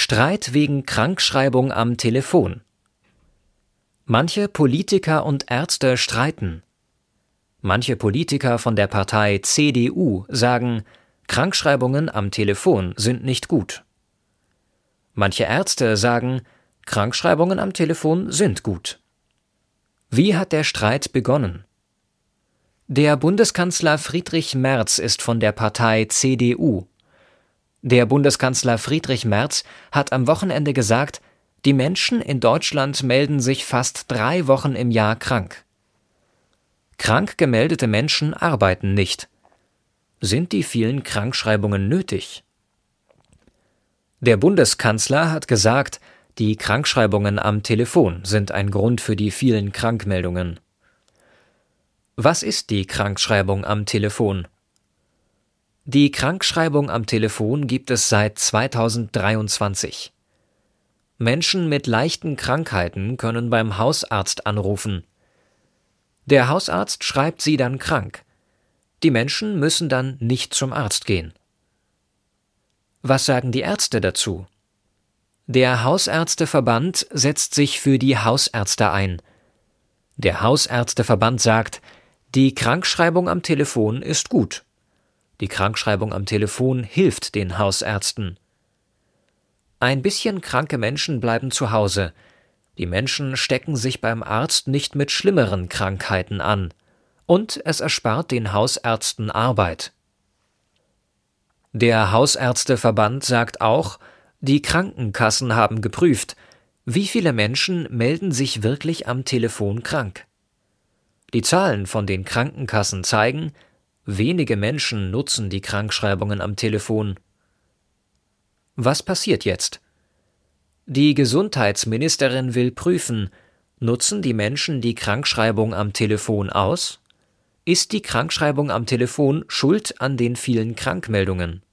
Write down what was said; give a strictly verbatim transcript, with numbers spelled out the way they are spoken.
Streit wegen Krankschreibung am Telefon. Manche Politiker und Ärzte streiten. Manche Politiker von der Partei C D U sagen, Krankschreibungen am Telefon sind nicht gut. Manche Ärzte sagen, Krankschreibungen am Telefon sind gut. Wie hat der Streit begonnen? Der Bundeskanzler Friedrich Merz ist von der Partei C D U. Der Bundeskanzler Friedrich Merz hat am Wochenende gesagt, die Menschen in Deutschland melden sich fast drei Wochen im Jahr krank. Krank gemeldete Menschen arbeiten nicht. Sind die vielen Krankschreibungen nötig? Der Bundeskanzler hat gesagt, die Krankschreibungen am Telefon sind ein Grund für die vielen Krankmeldungen. Was ist die Krankschreibung am Telefon? Die Krankschreibung am Telefon gibt es seit zweitausenddreiundzwanzig. Menschen mit leichten Krankheiten können beim Hausarzt anrufen. Der Hausarzt schreibt sie dann krank. Die Menschen müssen dann nicht zum Arzt gehen. Was sagen die Ärzte dazu? Der Hausärzteverband setzt sich für die Hausärzte ein. Der Hausärzteverband sagt, die Krankschreibung am Telefon ist gut. Die Krankschreibung am Telefon hilft den Hausärzten. Ein bisschen kranke Menschen bleiben zu Hause. Die Menschen stecken sich beim Arzt nicht mit schlimmeren Krankheiten an. Und es erspart den Hausärzten Arbeit. Der Hausärzteverband sagt auch, die Krankenkassen haben geprüft, wie viele Menschen melden sich wirklich am Telefon krank. Die Zahlen von den Krankenkassen zeigen, wenige Menschen nutzen die Krankschreibungen am Telefon. Was passiert jetzt? Die Gesundheitsministerin will prüfen, nutzen die Menschen die Krankschreibung am Telefon aus? Ist die Krankschreibung am Telefon schuld an den vielen Krankmeldungen?